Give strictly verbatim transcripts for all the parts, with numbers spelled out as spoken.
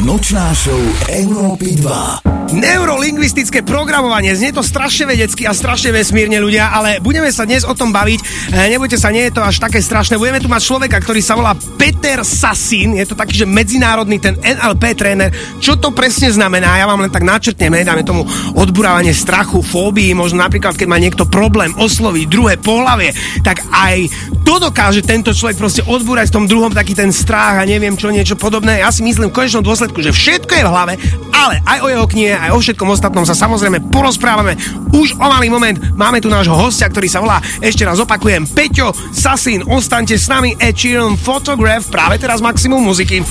Nočná show Európy dva. Neurolingvistické programovanie, znie to strašne vedecky a strašne vesmírne, ľudia, ale budeme sa dnes o tom baviť. E, nebojte sa, nie je to až také strašné. Budeme tu mať človeka, ktorý sa volá Peter Sassin, je to taký, že medzinárodný ten en el pé tréner. Čo to presne znamená? Ja vám len tak načrtnem, dáme tomu odburávanie strachu, fóbii, možno napríklad, keď má niekto problém osloviť druhé pohlavie, tak aj to dokáže tento človek proste odbúrať v tom druhom taký ten strach a neviem čo, niečo podobné. Ja si myslím v konečnom dôsledku, že všetko je v hlave, ale aj o jeho knihe, aj o všetkom ostatnom sa samozrejme porozprávame. Už o malý moment máme tu nášho hostia, ktorý sa volá, ešte raz opakujem, Peťo Sassin. Ostaňte s nami, Ed Sheeran, Photograph, práve teraz maximum muziky.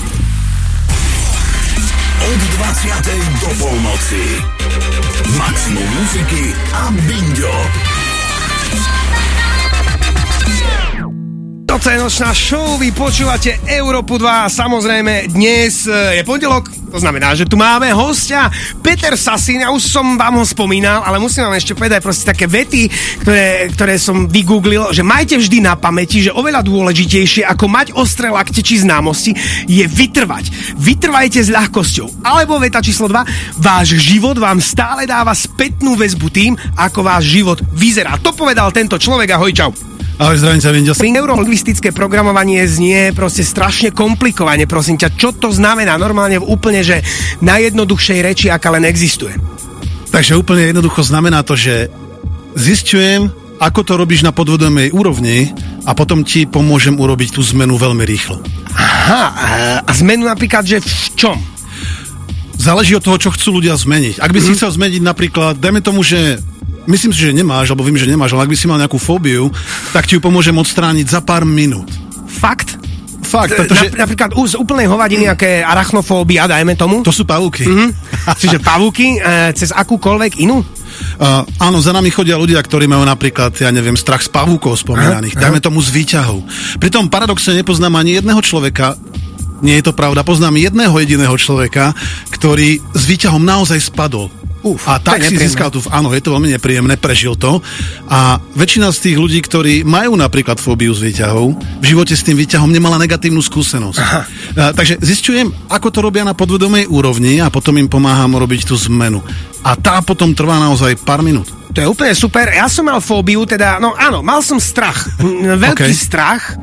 Od dvadsiatej do polnoci maximum muziky a bingo. Toto je nočná show, vy počúvate Európu dva a samozrejme dnes je pondelok, to znamená, že tu máme hostia Peter Sassin, ja už som vám ho spomínal, ale musím vám ešte povedať proste také vety, ktoré, ktoré som vygooglil, že majte vždy na pamäti, že oveľa dôležitejšie ako mať ostré lakte či známosti je vytrvať. Vytrvajte s ľahkosťou. Alebo veta číslo dva, váš život vám stále dáva spätnú väzbu tým, ako váš život vyzerá. To povedal tento človek, ahoj, čau. Ahoj, zdravím sa, Vindio. Neurolingvistické programovanie znie proste strašne komplikovane, prosím ťa. Čo to znamená normálne v úplne, že najjednoduchšej reči, aká len existuje? Takže úplne jednoducho znamená to, že zisťujem, ako to robíš na podvedomej úrovni a potom ti pomôžem urobiť tú zmenu veľmi rýchlo. Aha, a zmenu napríklad, že v čom? Záleží od toho, čo chcú ľudia zmeniť. Ak by si mm-hmm. chcel zmeniť napríklad, dajme tomu, že myslím si, že nemáš, alebo viem, že nemáš, ale ak by si mal nejakú fóbiu, tak ti ju pomôžem odstrániť za pár minút. Fakt? Fakt, pretože... Na, napríklad z úplnej hovadiny, aké arachnofóbia, dajme tomu. To sú pavúky. Mm-hmm. Čiže pavúky, e, cez akúkoľvek inú? Uh, áno, za nami chodia ľudia, ktorí majú napríklad, ja neviem, strach z pavúkov spomínaných. Aha, dajme aha. tomu z výťahov. Pritom paradoxne nepoznám ani jedného človeka, nie je to pravda, poznám jedného jediného človeka, ktorý s výťahom naozaj spadol. Uf, a tak si získal tu, áno, je to veľmi nepríjemné, prežil to. A väčšina z tých ľudí, ktorí majú napríklad fóbiu z výťahov, v živote s tým výťahom nemala negatívnu skúsenosť. A, takže zisťujem, ako to robia na podvedomej úrovni a potom im pomáham robiť tú zmenu. A tá potom trvá naozaj pár minút. To je úplne super. Ja som mal fóbiu, teda, no áno, mal som strach. Veľký okay. strach.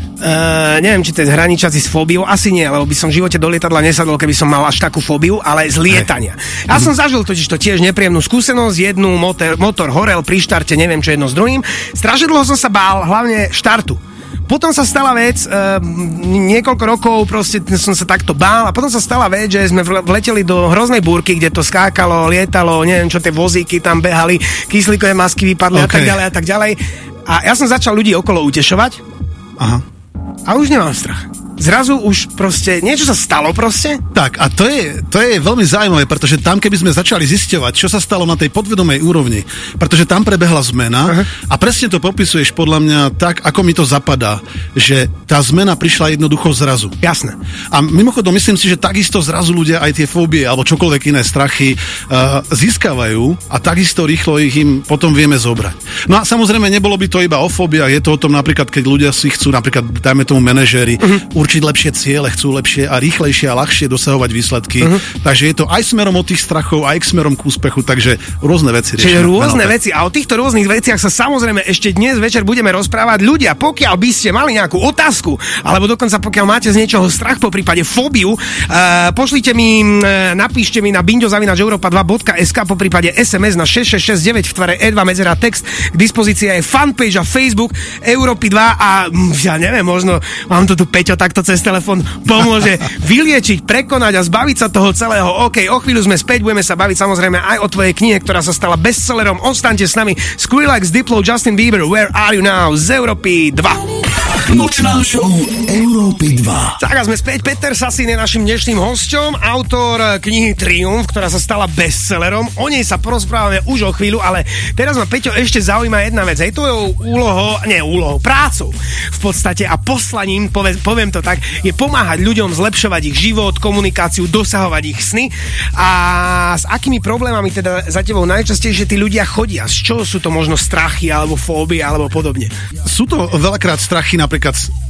Uh, neviem, či to je hraničací s fóbiou, asi nie, lebo by som v živote do lietadla nesadol, keby som mal až takú fóbiu, ale z lietania. Ja mm-hmm. som zažil totiž to tiež nepríjemnú skúsenosť, jednu motor, motor horel pri štarte, neviem čo jedno s druhým. Strašne dlho som sa bál, hlavne štartu. Potom sa stala vec, uh, niekoľko rokov proste som sa takto bál a potom sa stala vec, že sme vleteli do hroznej búrky, kde to skákalo, lietalo, neviem čo, tie vozíky tam behali, kyslíkové masky vypadli okay. a tak ďalej a tak ďalej. A ja som začal ľudí okolo utešovať. Aha. A už nemám strach. Zrazu už proste, niečo sa stalo proste? Tak, a to je, to je veľmi zaujímavé, pretože tam, keby sme začali zisťovať, čo sa stalo na tej podvedomej úrovni, pretože tam prebehla zmena uh-huh. a presne to popisuješ podľa mňa tak, ako mi to zapadá, že tá zmena prišla jednoducho zrazu. Jasné. A mimochodom, myslím si, že takisto zrazu ľudia aj tie fóbie alebo čokoľvek iné strachy uh, získavajú a takisto rýchlo ich im potom vieme zobrať. No a samozrejme, nebolo by to iba o fóbiách, je to o tom napríklad, keď ľudia si chcú, napríklad, dajme tomu manažéri, uh-huh. určiť lepšie ciele, chcú lepšie a rýchlejšie a ľahšie dosahovať výsledky. Uh-huh. Takže je to aj smerom od tých strachov, aj k smerom k úspechu, takže rôzne veci. Čiže rôzne veci a o týchto rôznych veciach sa samozrejme ešte dnes večer budeme rozprávať. Ľudia, pokiaľ by ste mali nejakú otázku, alebo dokonca pokiaľ máte z niečoho strach, po prípade fóbiu, uh, pošlite mi, uh, napíšte mi na bingo zavináč europa dva bodka es ká, po prípade es em es na šesť šesť šesť deväť v tvare é dva medzera text. K dispozícii je fanpage a Facebook Európy dva a ja neviem, možno mám to tu Peťo takto cez telefón pomôže vyliečiť, prekonať a zbaviť sa toho celého. OK, o chvíľu sme späť, budeme sa baviť samozrejme aj o tvojej knihe, ktorá sa stala bestsellerom. Ostaňte s nami. Skrillex, Diplo, Justin Bieber, Where Are You Now z Európy dva. Nočná show Európy dva. Tak a sme späť. Peter Sassin je našim dnešným hosťom, autor knihy Triumf, ktorá sa stala bestsellerom. O nej sa porozprávame už o chvíľu, ale teraz ma, Peťo, ešte zaujíma jedna vec. Hej, tvojou úlohou, nie úlohou, prácou v podstate a poslaním, poviem, poviem to tak, je pomáhať ľuďom zlepšovať ich život, komunikáciu, dosahovať ich sny. A s akými problémami teda za tebou najčastejšie tí ľudia chodia? Z čoho sú to možno strachy, alebo fóbie, alebo podobne? Sú to veľakrát strachy napríklad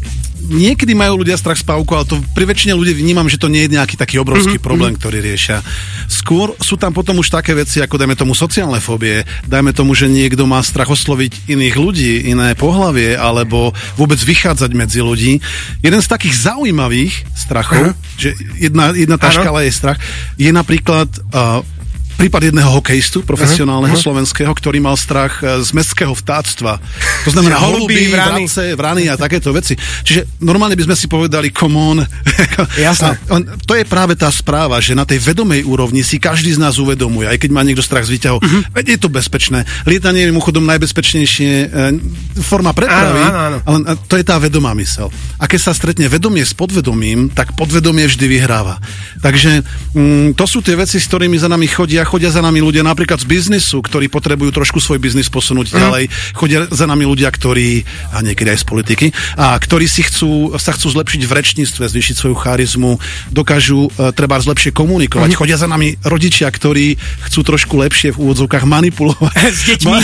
niekedy majú ľudia strach z pavúkov, ale to pri väčšine ľudí vnímam, že to nie je nejaký taký obrovský mm-hmm. problém, ktorý riešia. Skôr sú tam potom už také veci, ako dajme tomu sociálne fóbie, dajme tomu, že niekto má strach osloviť iných ľudí, iné pohlavie, alebo vôbec vychádzať medzi ľudí. Jeden z takých zaujímavých strachov, uh-huh. že jedna, jedna tá škala je strach, je napríklad uh, prípad jedného hokejistu profesionálneho uh-huh. slovenského, ktorý mal strach z mestského vtáctva. To znamená holuby, vrace, vrany a takéto veci. Čiže normálne by sme si povedali, come on. Jasné. A to je práve tá správa, že na tej vedomej úrovni si každý z nás uvedomuje, aj keď má niekto strach z výťahov, uh-huh. veď je to bezpečné. Lietanie je mimochodom najbezpečnejšie e, forma prepravy, áno, áno, áno. ale to je tá vedomá myseľ. A keď sa stretne vedomie s podvedomím, tak podvedomie vždy vyhráva. Takže mm, to sú tie veci, s ktorými za nami chodia chodia za nami ľudia napríklad z biznisu, ktorí potrebujú trošku svoj biznis posunúť mm. ďalej. Chodia za nami ľudia, ktorí, a niekedy aj z politiky, a ktorí si chcú, sa chcú zlepšiť v rečníctve, zvýšiť svoju charizmu, dokážu uh, treba lepšie komunikovať. Mm. Chodia za nami rodičia, ktorí chcú trošku lepšie v úvodzovkách manipulovať. S deťmi.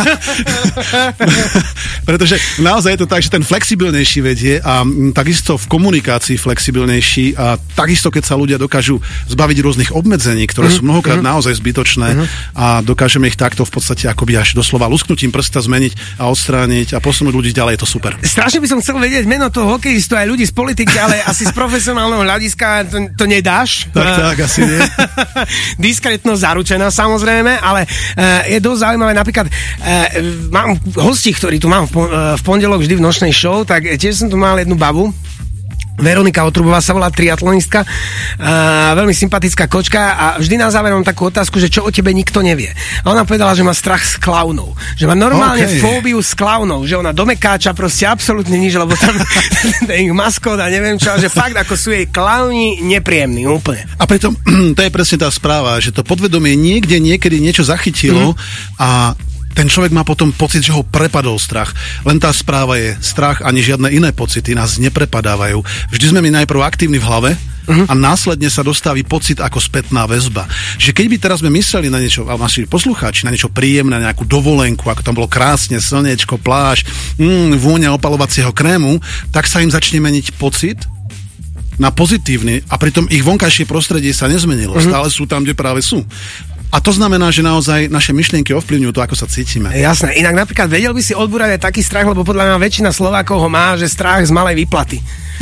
Pretože naozaj je to tak, že ten flexibilnejší vedie a m, takisto v komunikácii flexibilnejší a takisto, keď sa ľudia dokážu zbaviť rôznych obmedzení, ktoré mm. sú mnohokrát mm. naozaj zbytočné uh-huh. a dokážeme ich takto v podstate akoby až doslova lusknutím prsta zmeniť a odstrániť a posunúť ľudí ďalej, je to super. Strašne by som chcel vedieť meno toho hokejistu aj ľudí z politiky, ale asi z profesionálneho hľadiska to, to nedáš. Tak, tak, asi nie. Diskrétnosť zaručená samozrejme, ale uh, je dosť zaujímavé, napríklad uh, mám hosti, ktorí tu mám v, uh, v pondelok vždy v nočnej show, tak tiež som tu mal jednu babu, Veronika Otrubová sa volá, triatlonistka, uh, veľmi sympatická kočka a vždy na záver mám takú otázku, že čo o tebe nikto nevie. A ona povedala, že má strach z klaunov. Že má normálne okay. fóbiu z klaunov, že ona do Mekáča proste absolútne nič, lebo tam ich maskot a neviem čo, a že fakt ako sú jej klauni nepríjemní úplne. A pritom to je presne tá správa, že to podvedomie niekde niekedy niečo zachytilo mm-hmm. a ten človek má potom pocit, že ho prepadol strach. Len tá správa je strach, ani žiadne iné pocity nás neprepadávajú. Vždy sme my najprv aktívni v hlave uh-huh. a následne sa dostaví pocit ako spätná väzba. Že keď by teraz sme mysleli na niečo, a naši poslucháči, na niečo príjemné, na nejakú dovolenku, ako tam bolo krásne, slniečko, pláž, mm, vôňa opalovacieho krému, tak sa im začne meniť pocit na pozitívny a pritom ich vonkajšie prostredie sa nezmenilo. Uh-huh. Stále sú tam, kde práve sú. A to znamená, že naozaj naše myšlienky ovplyvňujú to, ako sa cítime. Jasné. Inak napríklad vedel by si odbúrať aj taký strach, lebo podľa mňa väčšina Slovákov ho má, že strach z malej výplaty.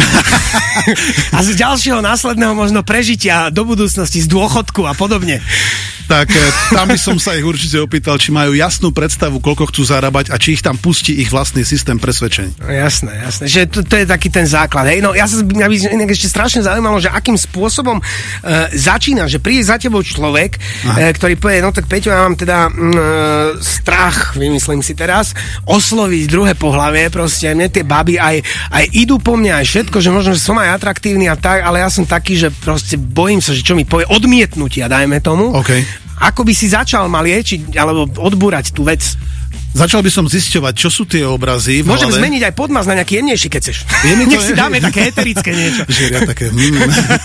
A z ďalšieho následného možno prežitia do budúcnosti, z dôchodku a podobne. Tak tam by som sa ich určite opýtal, či majú jasnú predstavu, koľko chcú zarábať a či ich tam pustí ich vlastný systém presvedčení. No, jasné, jasné, že to, to je taký ten základ. Hej. No ja sa mňa by ešte strašne zaujímalo, že akým spôsobom e, začína, že príde za tebou človek, e, ktorý povie, no tak Peťo, ja mám teda e, strach, vymyslím si teraz, osloviť druhé pohlavie, proste mne tie baby aj, aj idú po mňa, aj všetko, že možno, že som aj atraktívny a tak, ale ja som taký, že proste bojím sa, že čo mi povie, odmietnutia, dajme tomu. Okay. Ako by si začal ma liečiť, alebo odbúrať tú vec? Začal by som zisťovať, čo sú tie obrazy v Môžem hlave. zmeniť aj podmaz na nejaký jemnejší, keď chceš. Nech si dáme také eterické niečo. Žeria také... Mm.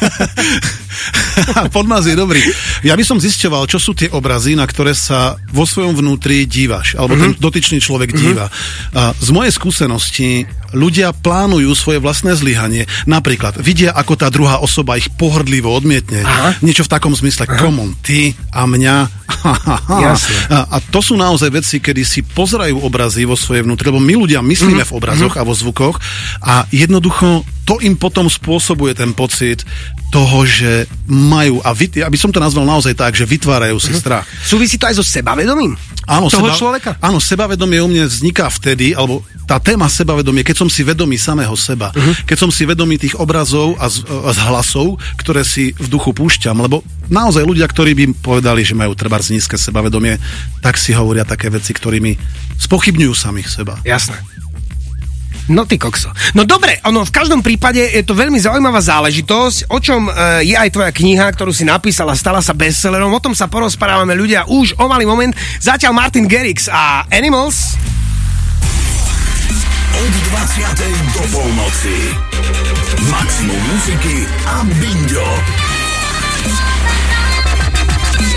Podmaz je dobrý. Ja by som zisťoval, čo sú tie obrazy, na ktoré sa vo svojom vnútri dívaš, alebo mm-hmm. ten dotyčný človek mm-hmm. díva. A z mojej skúsenosti ľudia plánujú svoje vlastné zlyhanie. Napríklad vidia, ako tá druhá osoba ich pohrdlivo odmietne. Aha. Niečo v takom zmysle. Come on, ty a mňa. Jasne. A, a to sú naozaj veci, kedy si pozerajú obrazy vo svojej vnútri, lebo my ľudia myslíme mm-hmm. v obrazoch mm-hmm. a vo zvukoch a jednoducho to im potom spôsobuje ten pocit toho, že majú, a vy, aby som to nazval naozaj tak, že vytvárajú si mm-hmm. strach. Súvisí to aj so sebavedomím áno, toho seba, človeka? Áno, sebavedomie u mne vzniká vtedy, alebo tá téma sebavedomie, keď som si vedomý samého seba, mm-hmm. keď som si vedomý tých obrazov a z, a z hlasov, ktoré si v duchu púšťam, lebo naozaj ľudia, ktorí by povedali, že majú trebárs nízke sebavedomie, tak si hovoria také veci, ktorými spochybňujú samých seba. Jasné. No ty kokso. No dobre, ono v každom prípade je to veľmi zaujímavá záležitosť, o čom e, je aj tvoja kniha, ktorú si napísala, stala sa bestsellerom, o tom sa porozprávame ľudia už o malý moment. Zatiaľ Martin Garrix a Animals. Od dvadsiatej do polnoci maximum muziky a bingo.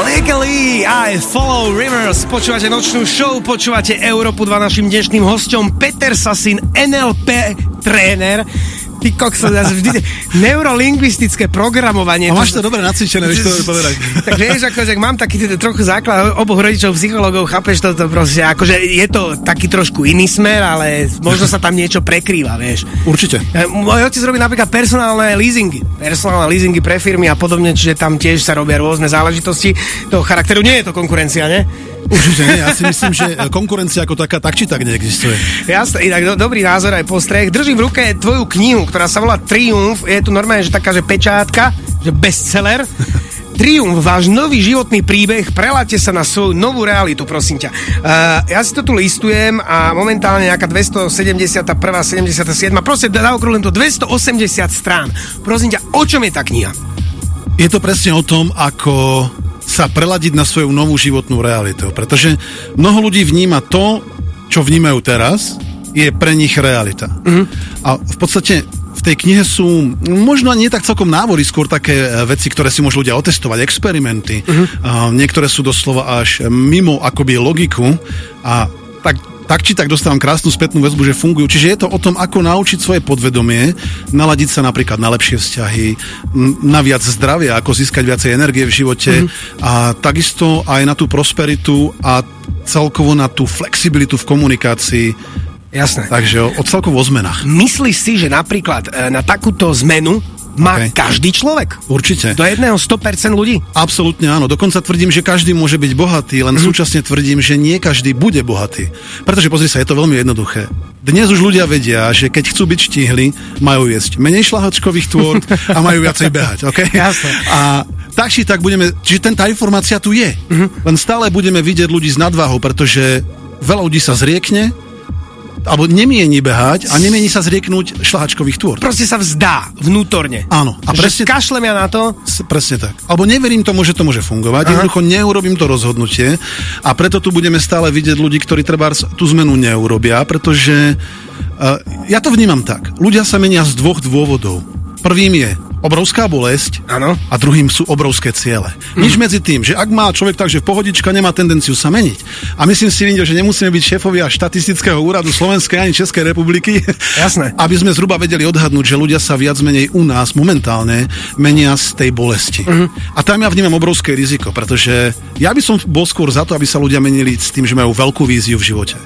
Legally, I Follow Rivers. Počúvate nočnú show, počúvate Európu dva. Našim dnešným hosťom Peter Sasin, en el pé tréner. Ty kokso, vždy neurolingvistické programovanie. A máš to dobre nacvičené, vieš to povedať. Tak vieš, akože mám taký trochu základ oboch rodičov psychológov, chápeš toto proste, akože je to taký trošku iný smer, ale možno sa tam niečo prekrýva, vieš. Určite. Môj otec robí napríklad personálne leasingy. Personálne leasingy pre firmy a podobne, čiže tam tiež sa robia rôzne záležitosti toho charakteru. Nie je to konkurencia, ne? Určite nie, ja si myslím, že konkurencia ako taká tak či tak neexistuje. Jasne, inak do, dobrý názor aj postreh. Držím v ruke tvoju knihu, ktorá sa volá Triumf. Je tu normálne, že taká, že pečátka, že bestseller. Triumf, váš nový životný príbeh, preláte sa na svoju novú realitu, prosím ťa. Uh, ja si to tu listujem a momentálne nejaká dvestosedemdesiatjeden, sedemdesiatsedem, proste zaokrúhlim to dvestoosemdesiat strán. Prosím ťa, o čom je tá kniha? Je to presne o tom, ako sa preladiť na svoju novú životnú realitu, pretože mnoho ľudí vníma to, čo vnímajú teraz, je pre nich realita. Uh-huh. A v podstate v tej knihe sú možno nie tak celkom návody, skôr také veci, ktoré si môžu ľudia otestovať, experimenty. Uh-huh. A niektoré sú doslova až mimo akoby logiku a tak tak či tak dostávam krásnu spätnú väzbu, že fungujú. Čiže je to o tom, ako naučiť svoje podvedomie, naladiť sa napríklad na lepšie vzťahy, na viac zdravia, ako získať viacej energie v živote mm-hmm. a takisto aj na tú prosperitu a celkovo na tú flexibilitu v komunikácii. Jasné. Takže o, o celkovo o zmenách. Myslíš si, že napríklad na takúto zmenu má okay. každý človek? Určite. Do jedného sto percent ľudí? Absolútne áno. Dokonca tvrdím, že každý môže byť bohatý, len mm. súčasne tvrdím, že nie každý bude bohatý. Pretože pozri sa, je to veľmi jednoduché. Dnes už ľudia vedia, že keď chcú byť štíhli, majú jesť menej šlahačkových tôr a majú viacej behať. Okay? Jasne. A tak či tak budeme, čiže ten, tá informácia tu je. Mm-hmm. Len stále budeme vidieť ľudí s nadváhou, pretože veľa ľudí sa zriekne, alebo nemieni behať a nemieni sa zrieknúť šlahačkových tôr. Proste sa vzdá vnútorne. Áno. A presne, kašlem ja na to? Presne tak. Alebo neverím tomu, že to môže fungovať. Aha. Jednoducho neurobím to rozhodnutie a preto tu budeme stále vidieť ľudí, ktorí treba tú zmenu neurobia, pretože uh, ja to vnímam tak. Ľudia sa menia z dvoch dôvodov. Prvým je obrovská bolesť ano. A druhým sú obrovské ciele. Mm. Nič medzi tým, že ak má človek tak, že pohodička nemá tendenciu sa meniť. A myslím si, že nemusíme byť šéfovia štatistického úradu Slovenskej ani Českej republiky. Jasné. Aby sme zhruba vedeli odhadnúť, že ľudia sa viac menej u nás momentálne menia z tej bolesti. Mm. A tam ja vnímam obrovské riziko, pretože ja by som bol skôr za to, aby sa ľudia menili s tým, že majú veľkú víziu v živote.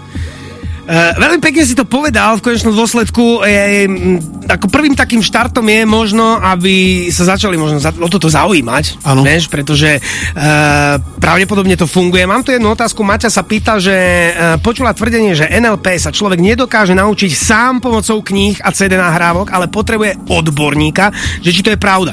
Uh, veľmi pekne si to povedal, v konečnom dôsledku je, ako prvým takým štartom je možno, aby sa začali možno za, o toto zaujímať, vieš, pretože uh, pravdepodobne to funguje. Mám tu jednu otázku, Maťa sa pýta, že uh, počula tvrdenie, že en el pé sa človek nedokáže naučiť sám pomocou kníh a cé dé nahrávok, ale potrebuje odborníka, že či to je pravda.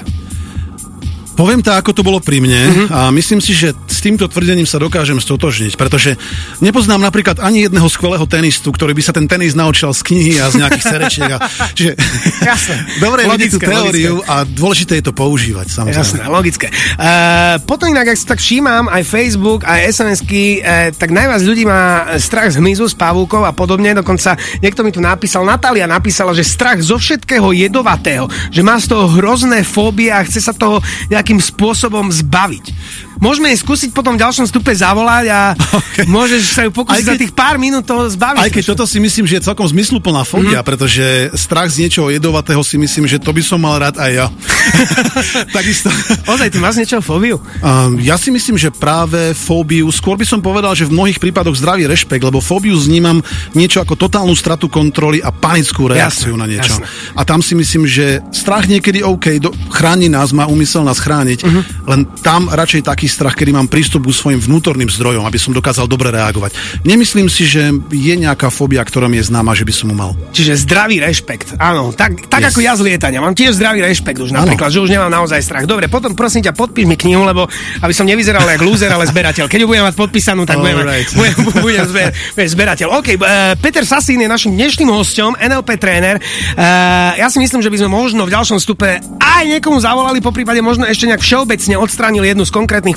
Poviem to, ako to bolo pri mne uh-huh. a myslím si, že s týmto tvrdením sa dokážem stotožniť, pretože nepoznám napríklad ani jedného skvelého tenistu, ktorý by sa ten tenis naučil z knihy a z nejakých serečiek. A, čiže dobre vidieť tú teóriu logické. A dôležité je to používať, samozrejme. Jasné, logické. Uh, potom inak, ak si tak všímam, aj Facebook, aj es em esky, uh, tak najviac ľudí má strach z hmyzu, z pavúkov a podobne. Dokonca niekto mi tu napísal, Natália napísala, že strach zo všetkého jedovatého, že má z toho hrozné fóbie a chce sa toho nejakým spôsobom zbaviť. Môžeme jej skúsiť potom v ďalšom stupe zavolať a okay. môžeš sa ju pokúsiť za tých pár minút toho zbaviť. Aj keď toto si myslím, že je celkom zmysluplná fóbia, mm-hmm. pretože strach z niečoho jedovatého si myslím, že to by som mal rád aj ja. Takisto. Ozaj, ty máš niečo fóbiu? Um, ja si myslím, že práve fóbiu, skôr by som povedal, že v mnohých prípadoch zdravý rešpekt, lebo fóbiu vnímam niečo ako totálnu stratu kontroly a panickú reakciu jasne, na niečo. Jasne. A tam si myslím, že strach niekedy OK, do, chráni nás, má úmysel nás chrániť, mm-hmm. len tam radšej taký strach, kedy mám prístup k svojim vnútorným zdrojom, aby som dokázal dobre reagovať. Nemyslím si, že je nejaká fóbia, ktorá mi je známa, že by som mu mal. Čiže zdravý rešpekt. Áno, tak, tak yes. ako ja z lietania. Mám tiež zdravý rešpekt už napríklad, ano. Že už nemám naozaj strach. Dobre, potom prosím ťa, podpíš mi knihu, lebo aby som nevyzeral jak lúzer, ale zberateľ. Keď ju budem mať podpísanú, tak budem, right. budem, budem zber, zberateľ. OK, uh, Peter Sasin je našim dnešným hosťom, en el pé tréner. Uh, ja si myslím, že by sme možno v ďalšom stupe aj niekomu zavolali, poprípade možno ešte nejak všeobecne odstránili jednu z konkrétnych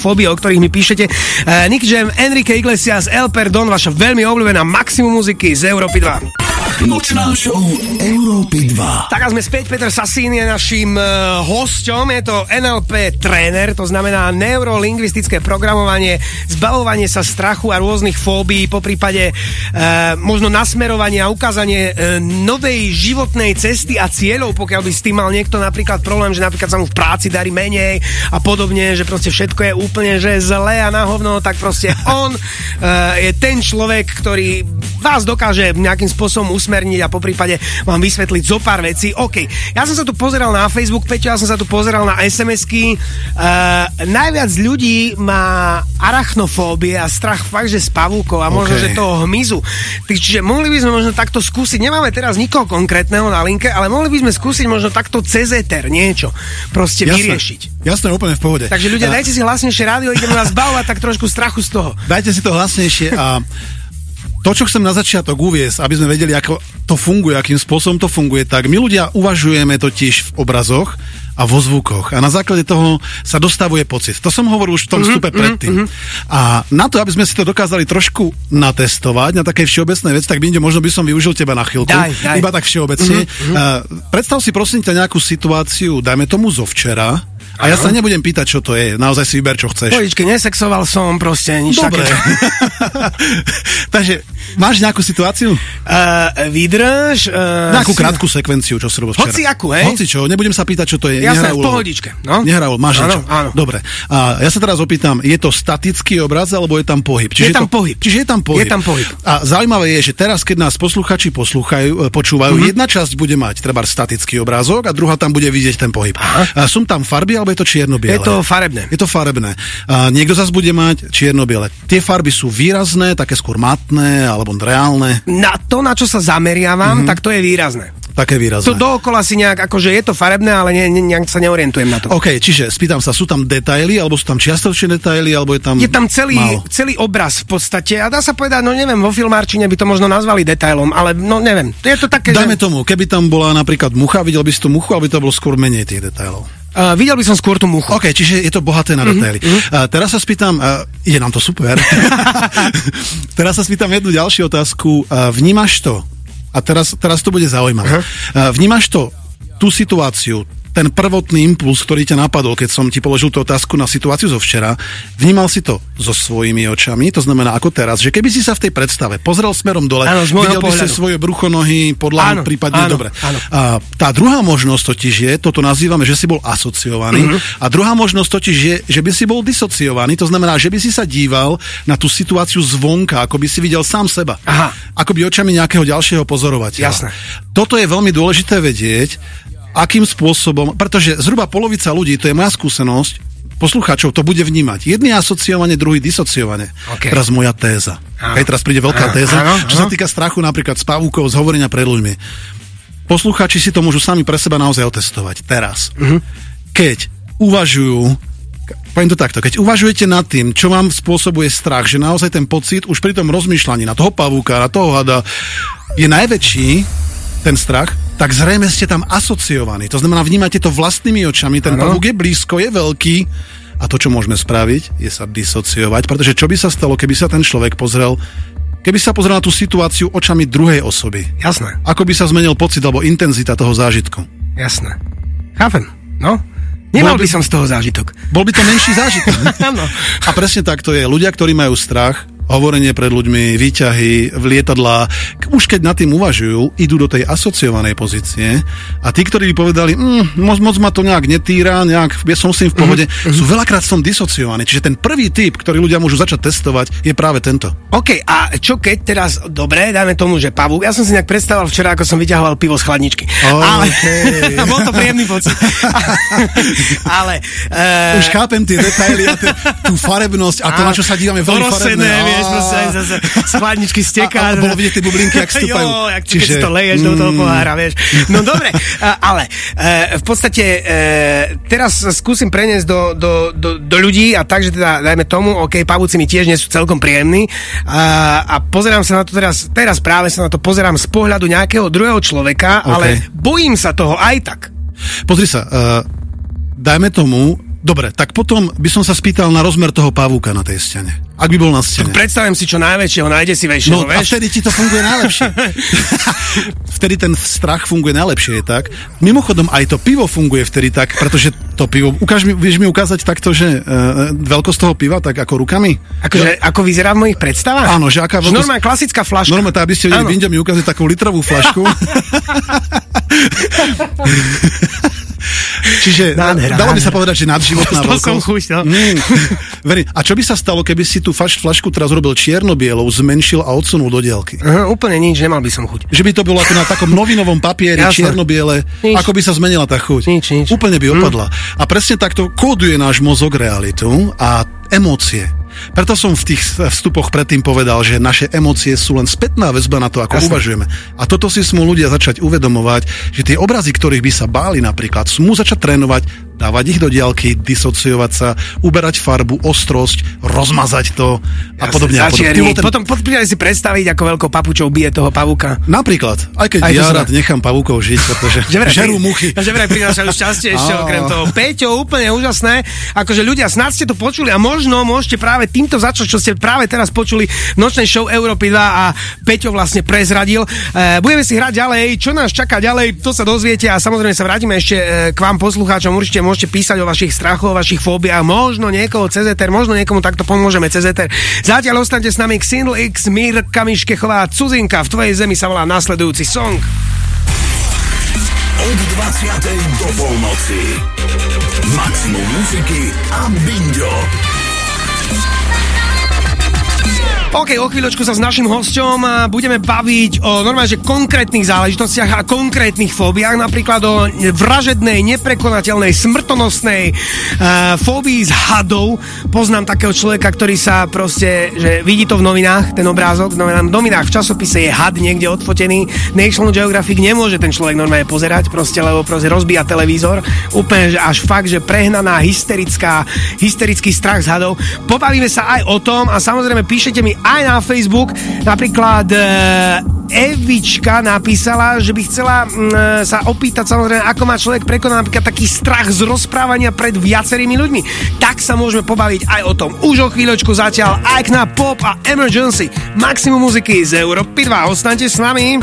fóbie, o ktorých mi píšete. Uh, Nick Jam, Enrique Iglesias, El Perdón, vaša veľmi obľúbená maximum muziky z Európy dva. Nočná show Európy dva. Tak a sme späť, Peter Sasín je naším uh, hosťom, je to en el pé tréner, to znamená neurolingvistické programovanie, zbavovanie sa strachu a rôznych fóbií, po prípade uh, možno nasmerovanie a ukázanie uh, novej životnej cesty a cieľov, pokiaľ by s tým mal niekto napríklad problém, že napríklad sa mu v práci darí menej a podobne, že proste všetko je úplne že zlé a na hovno, tak proste on uh, je ten človek, ktorý vás dokáže nejakým spôsobom usmerniť a po prípade vám vysvetliť zo pár vecí. OK, ja som sa tu pozeral na Facebook, Peťo, ja som sa tu pozeral na es em esky. Uh, najviac ľudí má arachnofóbie a strach fakt, že z pavúkov a možno, okay. že toho hmyzu. Čiže mohli by sme možno takto skúsiť, nemáme teraz nikoho konkrétneho na linke, ale mohli by sme skúsiť možno takto cez éter niečo proste Jasné. vyriešiť. Jasné, úplne v pohode. Takže ľudia, dajte si hlasnejšie rádio, ideme vás bavovať tak trošku strachu z toho. Dajte si to hlasnejšie a to, čo chcem na začiatok uviesť, aby sme vedeli, ako to funguje, akým spôsobom to funguje, tak my ľudia uvažujeme totiž v obrazoch a vo zvukoch. A na základe toho sa dostavuje pocit. To som hovoril už v tom mm-hmm, vstupe predtým. Mm-hmm. A na to, aby sme si to dokázali trošku natestovať na takej všeobecnej veci, tak Binďo, možno by som využil teba na chvíľku. Daj, daj. Iba tak všeobecne. Mm-hmm. Uh, predstav si prosím ťa nejakú situáciu, dajme tomu zo včera. A ja sa nebudem pýtať, čo to je. Naozaj si vyber, čo chceš. Pohodičke, nesexoval som, proste nič Dobre. také. Takže, máš nejakú situáciu? Uh, vydrž. Uh, Nejakú si... krátku sekvenciu, čo si robil včera. Hoci akú, hej? Hoci čo, nebudem sa pýtať, čo to je. Jasné, v pohodičke. No? Nehral, máš áno, niečo. Áno. Dobre. A ja sa teraz opýtam, je to statický obraz, alebo je tam pohyb? je Čiže tam to... pohyb. Čiže je tam pohyb. Je tam pohyb. A zaujímavé je, že teraz, keď nás posluchači poslúchajú, počúvajú, mm-hmm. jedna časť bude mať treba statický obrázok a druhá tam bude vidieť ten pohyb. A sú tam farby, alebo je to čierno-biele? Je to farebné. Je to farebné. A niekto zase bude mať čierno-biele. Tie farby sú výrazné, také skôr matné, alebo reálne. Na to, na čo sa zameriavam, mm-hmm. tak to je výrazné. Také výrazné. To dookola si nejak, akože je to farebné, ale ne, ne, nejak sa neorientujem na to. OK, čiže spýtam sa, sú tam detaily, alebo sú tam čiastočné detaily, alebo je tam Je tam celý, málo? celý obraz v podstate a dá sa povedať, no neviem, vo filmárčine by to možno nazvali detailom, ale no neviem. To je to také, Dajme že... tomu, keby tam bola napríklad mucha, videl by si tú muchu, alebo by to bolo skôr menej tých detailov? Uh, videl by som skôr tú muchu. OK, čiže je to bohaté na detaily. Mm-hmm. Uh, teraz sa spýtam, uh, je nám to super. Teraz sa spýtam jednu ďalšiu otázku. Uh, vnímaš to? A teraz, teraz to bude zaujímavé. Uh, vnímaš to, tú situáciu, ten prvotný impuls, ktorý ťa napadol, keď som ti položil tú otázku na situáciu zo včera, vnímal si to so svojimi očami, to znamená ako teraz, že keby si sa v tej predstave pozrel smerom dole, áno, videl by pohľadu. si svoje brucho, nohy, podľa prípadne áno, dobre. Áno. A tá druhá možnosť totiž je, toto nazývame, že si bol asociovaný, uh-huh. a druhá možnosť totiž je, že by si bol disociovaný, to znamená, že by si sa díval na tú situáciu zvonka, ako by si videl sám seba. Aha. Ako by očami nejakého ďalšieho pozorovateľa. Jasné. Toto je veľmi dôležité vedieť, akým spôsobom, pretože zhruba polovica ľudí, to je moja skúsenosť, poslucháčov to bude vnímať. Jedný asociovanie, druhý disociovanie. Okay. Teraz moja téza. Hej, teraz príde veľká áno, téza, áno, čo áno. sa týka strachu napríklad z pavúkov, z hovorenia pred ľuďmi. Poslucháči si to môžu sami pre seba naozaj otestovať. Teraz. Uh-huh. Keď uvažujú, poviem to takto, keď uvažujete nad tým, čo vám spôsobuje strach, že naozaj ten pocit už pri tom rozmýšľaní na toho pavúka, na toho hada je najväčší, ten strach, tak zrejme ste tam asociovaní. To znamená, vnímate to vlastnými očami, ten pavúk je blízko, je veľký a to, čo môžeme spraviť, je sa disociovať, pretože čo by sa stalo, keby sa ten človek pozrel, keby sa pozrel na tú situáciu očami druhej osoby. Jasné. Ako by sa zmenil pocit alebo intenzita toho zážitku. Jasné. Chápem, no. Nemal by, by som z toho zážitok. Bol by to menší zážitok. Áno. A presne tak to je. Ľudia, ktorí majú strach, hovorenie pred ľuďmi, výťahy, lietadlá, už keď nad tým uvažujú, idú do tej asociovanej pozície a tí, ktorí by povedali, mm, moc, moc ma to nejak netýra, nejak, ja som s tým v pohode, mm-hmm. sú veľakrát som disociovaní. Čiže ten prvý typ, ktorý ľudia môžu začať testovať, je práve tento. OK, a čo keď teraz, dobre, dáme tomu, že pavúk, ja som si nejak predstavoval včera, ako som vyťahoval pivo z chladničky. Oh, ale okay. bol to príjemný pocit. ale... Uh... Už chápem tie detaily a te, tú farebnosť a to, na čo sa dívame, veľmi farebné. Vieš, proste aj zase z chladničky steká. A, a bolo vidieť tie bublinky, jak stúpajú. Jo, jak Čiže... keď si to leješ mm... do toho pohára, vieš. No dobre, ale v podstate teraz skúsim preniesť do, do, do, do ľudí a takže teda dajme tomu, ok, pavúci mi tiež nie sú celkom príjemní a, a pozerám sa na to teraz, teraz práve sa na to pozerám z pohľadu nejakého druhého človeka, okay. ale bojím sa toho aj tak. Pozri sa, uh, dajme tomu, Dobre, tak potom by som sa spýtal na rozmer toho pavúka na tej stene. Ak by bol na stene. Predstavím si čo najväčšieho, najdesivejšieho, no, vieš? A vtedy ti to funguje najlepšie. Vtedy ten strach funguje najlepšie, je tak? Mimochodom, aj to pivo funguje vtedy tak, pretože to pivo... Ukáž mi, vieš mi ukázať takto, že uh, veľkosť toho piva, tak ako rukami? Akože, ako vyzerá v mojich predstavách? Áno, že aká veľkosť... Normálna klasická fľaška. Normálne, tak aby ste vedeli Vinďo mi ukázať takú litrovú fľašku. Čiže nádhera, dalo by sa povedať, že nadživotná veľkosť. Som chuť, no. Mm. Verím. A čo by sa stalo, keby si tú fľašku teraz robil čierno-bielou, zmenšil a odsunul do diaľky? Uh, úplne nič, nemal by som chuť. Že by to bolo ako na takom novinovom papieri, čierno-biele, ako by sa zmenila tá chuť? Nič, nič. Úplne by opadla. Mm. A presne takto kóduje náš mozog realitu a emócie. Preto som v tých vstupoch predtým povedal, že naše emócie sú len spätná väzba na to, ako Jasne. uvažujeme. A toto si smú ľudia začať uvedomovať, že tie obrazy, ktorých by sa báli napríklad, smú začať trénovať, dávať ich do diaľky, disociovať sa, uberať farbu, ostrosť, rozmazať to a podobne. Začierniť. Potom podpríklad si predstaviť, ako veľkou papučou bije toho pavúka. Napríklad, aj keď aj ja rád nechám pavúkov žiť, pretože žerú muchy. Že vraj prinášajú šťastie ešte okrem toho. Peťo, úplne úžasné. Akože ľudia, snad ste to počuli a možno môžete práve týmto začať, čo ste práve teraz počuli v nočnej show Európy dva a Peťo vlastne prezradil. E, budeme si hrať ďalej. Čo nás čaká ďalej, to sa dozviete a samozrejme sa vrátime ešte k vám poslucháčom. Určite môžete písať o vašich strachoch, o vašich fóbiách, možno niekoho cez éter, možno niekomu takto pomôžeme cez éter. Zatiaľ ostaňte s nami Xindl X, Mirka Miškechová, Cudzinka, v tvojej zemi sa volá nasledujúci song. Od dvadsiatej do polnoci maximum muziky a bingo. OK, o chvíľočku sa s našim hosťom budeme baviť o normálne, že konkrétnych záležitostiach a konkrétnych fóbiách, napríklad o vražednej, neprekonateľnej, smrtonosnej uh, fóbii z hadov. Poznám takého človeka, ktorý sa proste, že vidí to v novinách, ten obrázok, v novinách, v časopise je had niekde odfotený, National Geographic nemôže ten človek normálne pozerať, proste, lebo proste rozbíja televízor, úplne, že až fakt, že prehnaná, hysterická, hysterický strach z hadov. Pobavíme sa aj o tom a samozrejme píšete mi aj na Facebook. Napríklad e, Evička napísala, že by chcela e, sa opýtať samozrejme, ako má človek prekonať napríklad taký strach z rozprávania pred viacerými ľuďmi. Tak sa môžeme pobaviť aj o tom. Už o chvíľočku zatiaľ Ike na Pop a Emergency. Maximum muziky z Európy dva. Ostaňte s nami.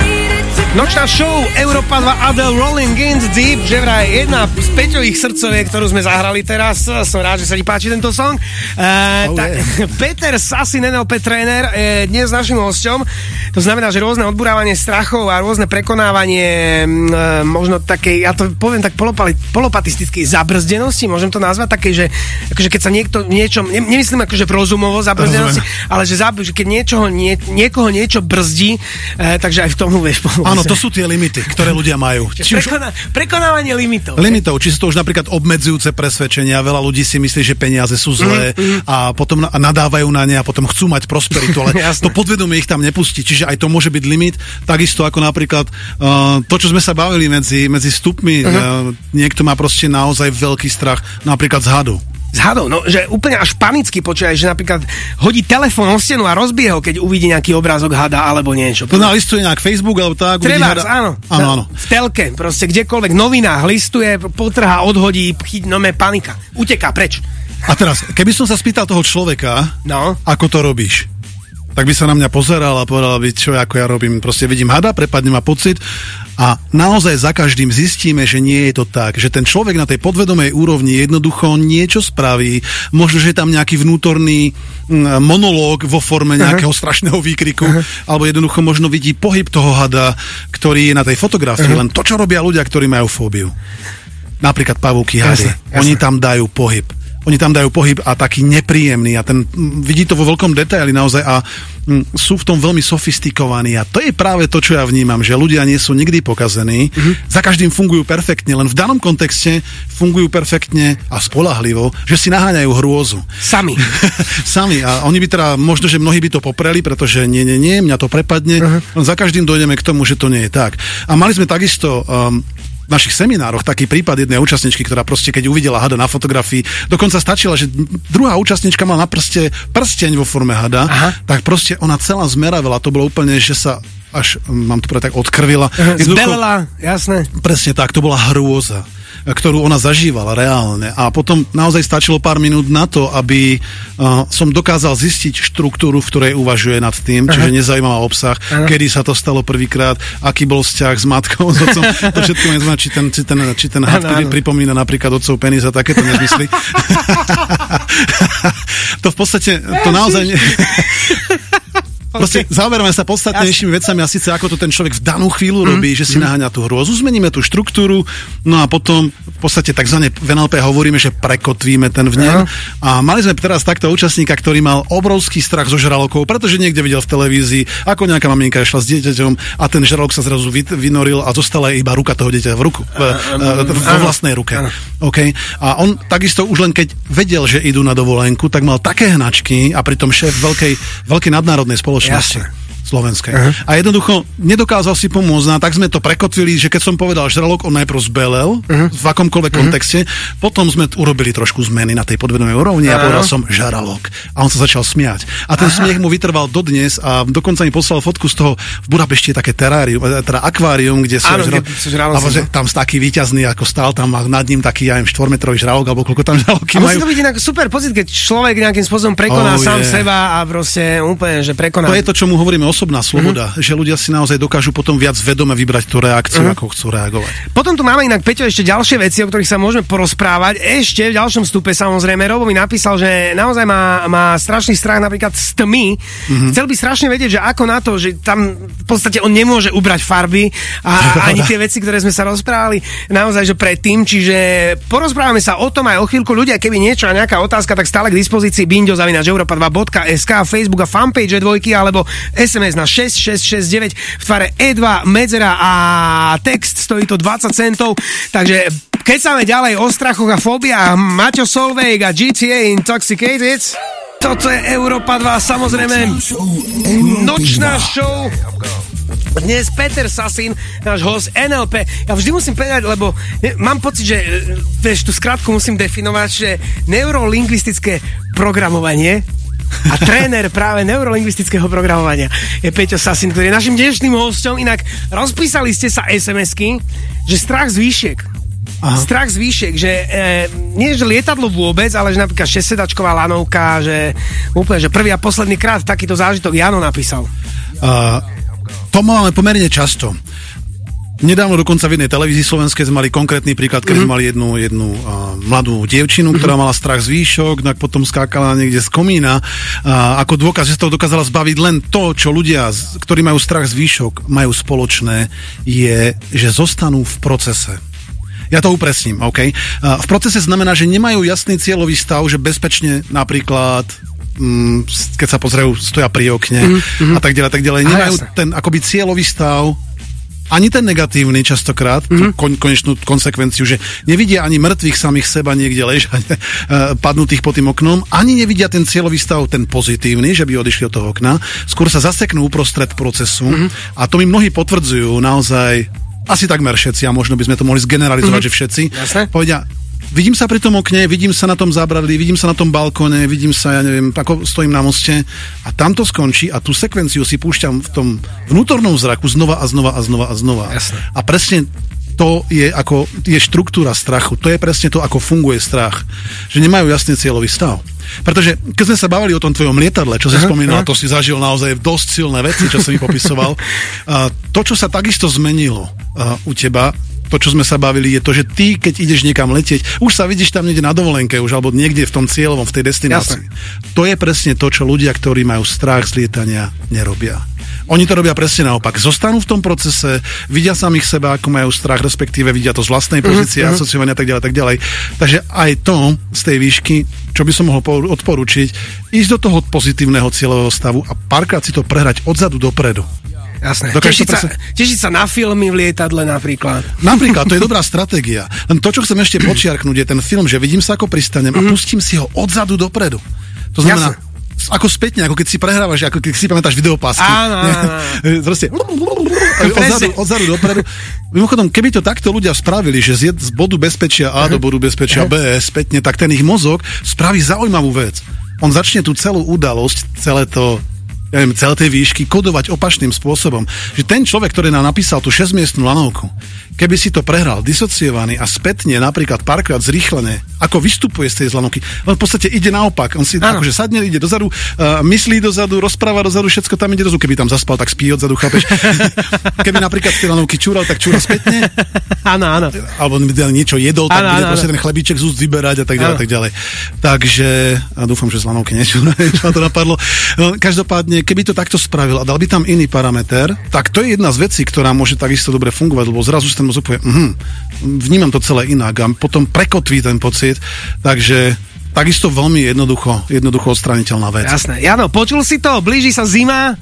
Nočná show Európa dva Adele Rolling in the Deep, že vraj jedna z Peťových srdcoviek, ktorú sme zahrali teraz. Som rád, že sa ti páči tento song. Uh, oh, ta, yeah. Peter Sasin, en el pé tréner, je dnes našim hosťom. To znamená, že rôzne odburávanie strachov a rôzne prekonávanie uh, možno také, ja to poviem tak polopali, polopatistickej zabrzdenosti, môžem to nazvať také, že akože keď sa niekto niečo, ne, nemyslím akože v rozumovo zabrzdenosti, ale že, zab, že keď niečoho, nie, niekoho niečo brzdí, uh, takže aj v tomu vieš pomôcť. Áno, to sú tie limity, ktoré ľudia majú. Či Prekona- už... Prekonávanie limitov. Limitov, či sú to už napríklad obmedzujúce presvedčenia. Veľa ľudí si myslí, že peniaze sú zlé mm, mm. a potom nadávajú na ne a potom chcú mať prosperitu, ale to podvedomie ich tam nepustí. Čiže aj to môže byť limit. Takisto ako napríklad uh, to, čo sme sa bavili medzi, medzi vstupmi. Uh-huh. Uh, niekto má proste naozaj veľký strach napríklad z hadu. Z hadov, no, že úplne až panicky počúvaj, že napríklad hodí telefón o stenu a rozbije ho, keď uvidí nejaký obrázok hada alebo niečo. To nalistuje nejak Facebook alebo tak. Trebárs, áno. Áno, áno. V telke, proste kdekoľvek, novinách, listuje, potrhá, odhodí, chyť, no me panika. Uteká preč. A teraz, keby som sa spýtal toho človeka, no. Ako to robíš? Tak by sa na mňa pozeral a povedal by, čo ako ja robím. Proste vidím hada, prepadne ma pocit a naozaj za každým zistíme, že nie je to tak. Že ten človek na tej podvedomej úrovni jednoducho niečo spraví. Možno, že je tam nejaký vnútorný monológ vo forme nejakého uh-huh. strašného výkriku. Uh-huh. Alebo jednoducho možno vidí pohyb toho hada, ktorý je na tej fotografii. Uh-huh. Len to, čo robia ľudia, ktorí majú fóbiu. Napríklad pavúky, hady. Jasne, jasne. Oni tam dajú pohyb. Oni tam dajú pohyb a taký nepríjemný a ten, vidí to vo veľkom detaili naozaj a m, sú v tom veľmi sofistikovaní a to je práve to, čo ja vnímam, že ľudia nie sú nikdy pokazení, mm-hmm. za každým fungujú perfektne, len v danom kontexte fungujú perfektne a spoľahlivo, že si naháňajú hrôzu. Sami. Sami a oni by teda, možno, že mnohí by to popreli, pretože nie, nie, nie, mňa to prepadne, uh-huh. len za každým dojdeme k tomu, že to nie je tak. A mali sme takisto... Um, v našich seminároch taký prípad jednej účastničky, ktorá proste keď uvidela hada na fotografii, dokonca stačila, že druhá účastnička mala na prste prsteň vo forme hada, aha. tak proste ona celá zmeravela, to bolo úplne, že sa až, mám to pre tak odkrvila. Zbelela, jasné. Presne tak, to bola hrôza. ktorú ona zažívala reálne. A potom naozaj stačilo pár minút na to, aby uh, som dokázal zistiť štruktúru, v ktorej uvažuje nad tým, čiže nezaujímavá obsah, Aha. kedy sa to stalo prvýkrát, aký bol vzťah s matkou, s otcom, to všetko nezná, či ten, či ten, či ten had, ktorý pripomína napríklad otcov penis a takéto nezmysly. To v podstate, to naozaj... Ne... Proste okay. zaoberáme sa podstatnejšími vecami a síce ako to ten človek v danú chvíľu mm. robí, že si mm. naháňa tú hrôzu, zmeníme tú štruktúru, no a potom v podstate takzvané v en el pé hovoríme, že prekotvíme ten vnem. Uh-huh. A mali sme teraz takto účastníka, ktorý mal obrovský strach zo žralokov, pretože niekde videl v televízii, ako nejaká maminka išla s dieťaťom a ten žralok sa zrazu vynoril a zostala iba ruka toho dieťaťa v ruku, v, uh, vo vlastnej ruke. Uh-huh. Okay? A on takisto už len keď vedel, že idú na dovolenku, tak mal také hnačky a pritom šéf veľkej, veľkej nadnárodnej spoločnosti Jasne. slovenskej. Uh-huh. A jednoducho nedokázal si pomôcť, no tak sme to prekotvili, že keď som povedal žralok, on najprv zbelel uh-huh. v akomkoľvek uh-huh. kontexte, potom sme urobili trošku zmeny na tej podvedomej úrovni uh-huh. a povedal som žralok. A on sa začal smiať. A ten uh-huh. smiech mu vytrval dodnes a dokonca mi poslal fotku z toho, v Budapešti je také terárium, teda akvárium, kde sú žraloky. A že tam taký víťazný, ako stál tam a nad ním taký, ja viem, štvormetrový žralok, alebo koľko tam žraloky majú. A musí to byť inak super pocit, keď človek nejakým spôsobom prekoná oh, sám je. seba a proste úplne, že prekoná. To je to, čo mu hovoríme osobná sloboda, uh-huh. že ľudia si naozaj dokážu potom viac vedome vybrať tú reakciu, uh-huh. ako chcú reagovať. Potom tu máme inak, Peťo, ešte ďalšie veci, o ktorých sa môžeme porozprávať. Ešte v ďalšom stupe, samozrejme, Robo mi napísal, že naozaj má, má strašný strach napríklad z tmy. Uh-huh. Chcel by strašne vedieť, že ako na to, že tam v podstate on nemôže ubrať farby a ani tie veci, ktoré sme sa rozprávali naozaj, že predtým. Čiže porozprávame sa o tom aj o chvíľku. Ľudia, keby niečo a nejaká otázka, tak stále k dispozícii binďo zavináč europa dva bodka es ká, Facebook a fanpage dvojky alebo es em es na šesť šesť šesť deväť v tvare é dva medzera a text, stojí to dvadsať centov, takže keď sa ďalej o strachoch a fóbiách, Maťo Solveig a gé té á Intoxicated. Toto je Európa dva, samozrejme nočná show. Dnes Peter Sasin, náš host en el pé. Ja vždy musím povedať, lebo mám pocit, že vieš, tú skratku musím definovať, že neurolingvistické programovanie a tréner práve neurolingvistického programovania je Peťo Sasin, ktorý je našim dnešným hosťom. Inak rozpísali ste sa es em esky, že strach z výšiek. Aha. Strach z výšiek, že e, nie že lietadlo vôbec, ale že napríklad šesťsedačková lanovka, že úplne, že prvý a posledný krát takýto zážitok Jano napísal. Uh, to máme pomerne často. Nedávno dokonca v jednej televízii slovenskej sme mali konkrétny príklad, keď mm-hmm. sme mali jednu, jednu uh, mladú dievčinu, mm-hmm. ktorá mala strach z výšok, tak potom skákala niekde z komína. Uh, ako dôkaz, že sa toho dokázala zbaviť len to, čo ľudia, ktorí majú strach z výšok, majú spoločné, je, že zostanú v procese. Ja to upresním, OK? Uh, v procese znamená, že nemajú jasný cieľový stav, že bezpečne napríklad mm, keď sa pozerajú, stoja pri okne mm-hmm. a tak ďalej, tak ďalej. Nemajú Aha, ten akoby cieľový stav, ani ten negatívny častokrát, mm-hmm. kon, konečnú konsekvenciu, že nevidia ani mŕtvych samých seba niekde ležať, padnutých pod tým oknom, ani nevidia ten cieľový stav, ten pozitívny, že by odišli od toho okna, skôr sa zaseknú uprostred procesu mm-hmm. a to mi mnohí potvrdzujú naozaj, asi takmer všetci, a možno by sme to mohli zgeneralizovať, mm-hmm. že všetci, Jasne. povedia, vidím sa pri tom okne, vidím sa na tom zábradlí, vidím sa na tom balkóne, vidím sa, ja neviem, ako stojím na moste a tam to skončí a tú sekvenciu si púšťam v tom vnútornom zraku znova a znova a znova a znova. Jasne. A presne to je ako, je štruktúra strachu. To je presne to, ako funguje strach. Že nemajú jasný cieľový stav. Pretože keď sme sa bavili o tom tvojom lietadle, čo si uh-huh, spomínal, uh-huh. to si zažil naozaj dosť silné veci, čo som mi popisoval. A to, čo sa takisto zmenilo uh, u teba, to, čo sme sa bavili, je to, že ty, keď ideš niekam letieť, už sa vidíš tam niekde na dovolenke už, alebo niekde v tom cieľovom, v tej destinácii. Jasne. To je presne to, čo ľudia, ktorí majú strach z lietania, nerobia. Oni to robia presne naopak. Zostanú v tom procese, vidia samých seba, ako majú strach, respektíve vidia to z vlastnej pozície, uh-huh. asociovania a tak ďalej, tak ďalej. Takže aj to z tej výšky, čo by som mohol odporučiť, ísť do toho pozitívneho cieľového stavu a párkrát si to prehrať odzadu dopredu. Jasné. Tešiť sa, tešiť sa na filmy v lietadle napríklad. Napríklad, to je dobrá stratégia. Len to, čo chcem ešte počiarknúť, je ten film, že vidím sa, ako pristanem mm-hmm. a pustím si ho odzadu dopredu. To znamená, Jasne. ako spätne, ako keď si prehrávaš, ako keď si pamätáš videopásky. Áno, áno. Proste odzadu, odzadu dopredu. Mimochodom, keby to takto ľudia spravili, že z, z bodu bezpečia A uh-huh. do bodu bezpečia uh-huh. B spätne, tak ten ich mozog spraví zaujímavú vec. On začne tú celú udalosť, celé to ja neviem, celé tej výšky kodovať opačným spôsobom. Že ten človek, ktorý nám napísal tú šesťmiestnú lanovku, keby si to prehral disociovaný a spätne napríklad párkrát zrýchlené, ako vystupuje z tej lanovky, on v podstate ide naopak. On si ano. akože sadne, ide dozadu, uh, myslí dozadu, rozpráva dozadu, všetko tam ide dozadu. Keby tam zaspal, tak spí odzadu, chápeš? Keby napríklad z tej lanovky čúral, tak čúra spätne. Áno, áno. Alebo niečo jedol, tak ano, bude ano, proste ano. ten chlebíček z úst vyberať a tak ďalej, tak ďalej. Takže, a dúfam, že z lanovky nečúra, čo ma to napadlo. No, každopádne, keby to takto spravil a dal by tam iný parameter, tak to je jedna z vecí, ktorá môže takisto dobre fungovať, lebo zrazu si ten mozog povie, mhm, vnímam to celé inak a potom prekotví ten pocit, takže takisto veľmi jednoducho, jednoducho odstraniteľná vec. Jasné. Jano, počul si to? Blíži sa zima,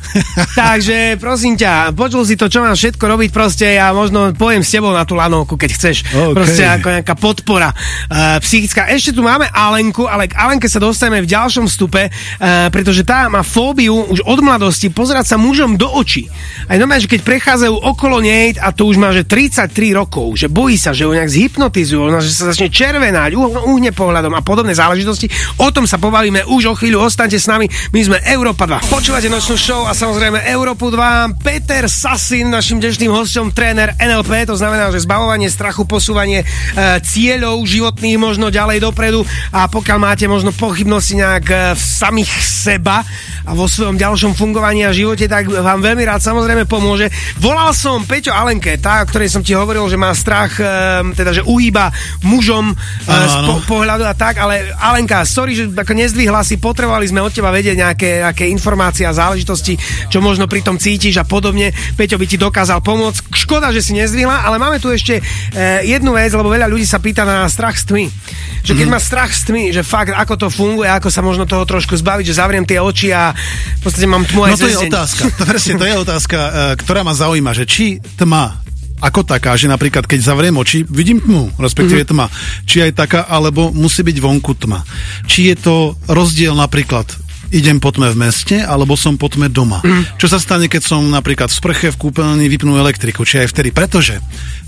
takže prosím ťa, počul si to, čo mám všetko robiť, proste ja možno pojem s tebou na tú lanovku, keď chceš. Okay. Proste ako nejaká podpora uh, psychická. Ešte tu máme Alenku, ale k Alenke sa dostaneme v ďalšom vstupe, uh, pretože tá má fóbiu už od mladosti pozerať sa mužom do očí. Aj normálne, že keď prechádzajú okolo nej, a to už má že tridsaťtri rokov, že bojí sa, že ho nejak zhypnotizujú, že sa začne červenať, uhne pohľadom a podobné záležitosti. O tom sa pobavíme už o chvíľu, ostaňte s nami, my sme Európa dva. Počúvate nočnú show a samozrejme Európu dva. Peter Sasin, našim dnešným hosťom, tréner en el pé, to znamená, že zbavovanie strachu, posúvanie e, cieľov životných možno ďalej dopredu, a pokiaľ máte možno pochybnosti nejak e, v samých seba a vo svojom ďalšom fungovaní a živote, tak vám veľmi rád samozrejme pomôže. Volal som Peťo Alenke, tá, o ktorej som ti hovoril, že má strach, e, teda že uhýba mužom e, z po, pohľadu a tak, ale Alenka, sorry, že ako nezdvihla si, potrebovali sme od teba vedieť nejaké, nejaké informácie a záležitosti, čo možno pri tom cítiš a podobne. Peťo by ti dokázal pomôcť. Škoda, že si nezdvihla, ale máme tu ešte e, jednu vec, lebo veľa ľudí sa pýta na strach z tmy. Že keď mm. má strach z tmy, že fakt, ako to funguje, ako sa možno toho trošku zbaviť, že zavriem tie oči a v podstate mám tmu aj No to je otázka, to, presne, to je otázka, ktorá ma zaujíma, že či tma ako taká, že napríklad keď zavriem oči, vidím tmu, respektíve mm-hmm. tma. Či aj taká, alebo musí byť vonku tma. Či je to rozdiel napríklad, idem po tme v meste, alebo som po tme doma. Mm. Čo sa stane, keď som napríklad v sprche, v kúpeľni vypnú elektriku, či aj vtedy, pretože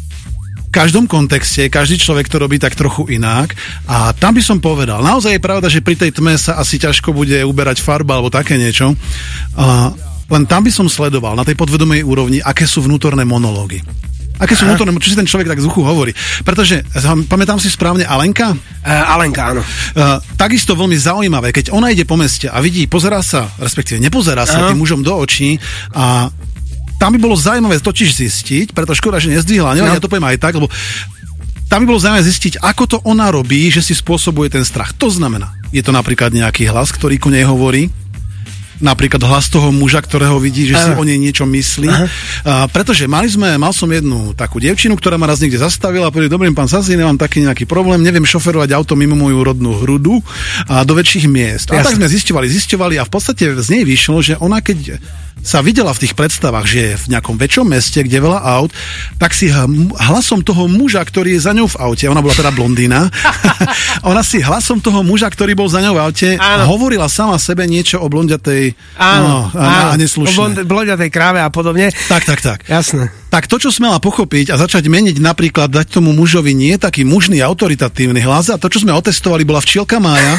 v každom kontexte, každý človek to robí tak trochu inak a tam by som povedal, naozaj je pravda, že pri tej tme sa asi ťažko bude uberať farba alebo také niečo, a len tam by som sledoval na tej podvedomej úrovni, aké sú vnútorné monológy. Aké sú vnútorné, čo si ten človek tak z uchu hovorí. Pretože, pamätám si správne, Alenka? Uh, Alenka, áno. Uh, takisto veľmi zaujímavé, keď ona ide po meste a vidí, pozerá sa, respektíve nepozerá sa uh-huh. tým mužom do očí a tam by bolo zaujímavé totiž zistiť, preto škoda, že nezdvihla, neviem, no. Ja to poviem aj tak, lebo tam by bolo zaujímavé zistiť, ako to ona robí, že si spôsobuje ten strach. To znamená, je to napríklad nejaký hlas, ktorý ku nej hovorí, napríklad hlas toho muža, ktorého vidí, že si uh. o nej niečo myslí. Uh-huh. Uh, pretože mali sme, mal som jednu takú dievčinu, ktorá ma raz niekde zastavila a povedala, dobrý pán Sasin, ja mám taký nejaký problém, neviem šoferovať auto mimo moju rodnú hrudu a do väčších miest. Jasne. A tak sme zisťovali, zisťovali a v podstate z nej vyšlo, že ona keď sa videla v tých predstavách, že je v nejakom väčšom meste, kde je veľa aut, tak si hlasom toho muža, ktorý je za ňou v aute, ona bola teda blondína, ona si hlasom toho muža, ktorý bol za ňou v aute, áno. hovorila sama sebe niečo o blondiatej áno, no, a, a neslušné. O blondiatej kráve a podobne. Tak, tak, tak. Jasné. Tak to, čo smela pochopiť a začať meniť, napríklad dať tomu mužovi nie taký mužný, autoritatívny hlas, a to, čo sme otestovali, bola včielka Mája.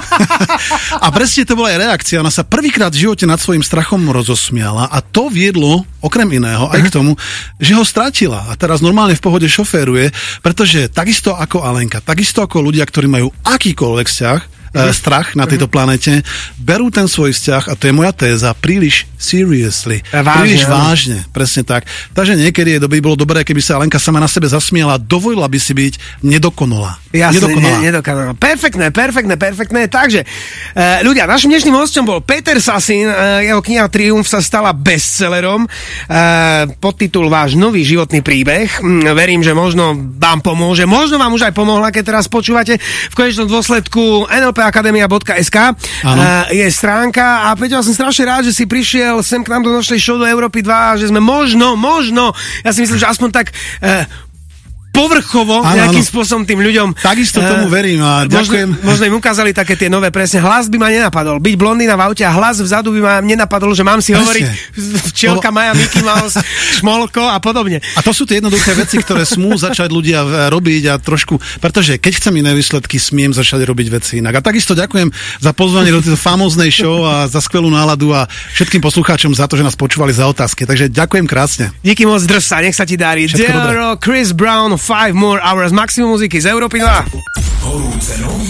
A presne to bola aj reakcia. Ona sa prvýkrát v živote nad svojím strachom rozosmiala a to viedlo, okrem iného, aj k tomu, že ho stratila. A teraz normálne v pohode šoféruje, pretože takisto ako Alenka, takisto ako ľudia, ktorí majú akýkoľvek vzťah, Uh, strach na tejto planete, berú ten svoj vzťah, a to je moja téza, príliš seriously. Vážne, príliš ale... vážne, presne tak. Takže niekedy je by bolo dobré, keby sa Alenka sama na sebe zasmiala, dovolila by si byť nedokonalá. Jasne, nedokonalá. Ne, nedokonalá. Perfektné, perfektné, perfektné. Takže, uh, ľudia, našim dnešným hosťom bol Peter Sasin, uh, jeho kniha Triumf sa stala bestsellerom, uh, podtitul Váš nový životný príbeh. Mm, verím, že možno vám pomôže, možno vám už aj pomohla, keď teraz počúvate. V konečnom dôsledku en el pé akademia bodka es ká uh, je stránka a Peťo, ja som strašne rád, že si prišiel sem k nám do nočnej show do Európy dva, že sme možno, možno, ja si myslím, že aspoň tak uh, povrchovo áno, nejakým áno. spôsobom tým ľuďom. Takisto tomu verím a ďakujem. Možno, možno im ukázali také tie nové presne. Hlas by ma nenapadol. Byť blondína v aute a hlas vzadu by ma nenapadol, že mám si Presne. hovoriť včielka Maja, Mickey Mouse, Šmolko a podobne. A to sú tie jednoduché veci, ktoré smú začať ľudia robiť a trošku, pretože keď chcem iné výsledky, smiem začať robiť veci inak. A takisto ďakujem za pozvanie do tejto famóznej show a za skvelú náladu a všetkým poslucháčom za to, že nás počúvali za otázky. Takže ďakujem krásne. Díky moc, drž sa, nech sa ti darí. Všetko dobré. Deoro, Chris Brown, Five More Hours, maximum muziky z Európy dva. Horúce noviny.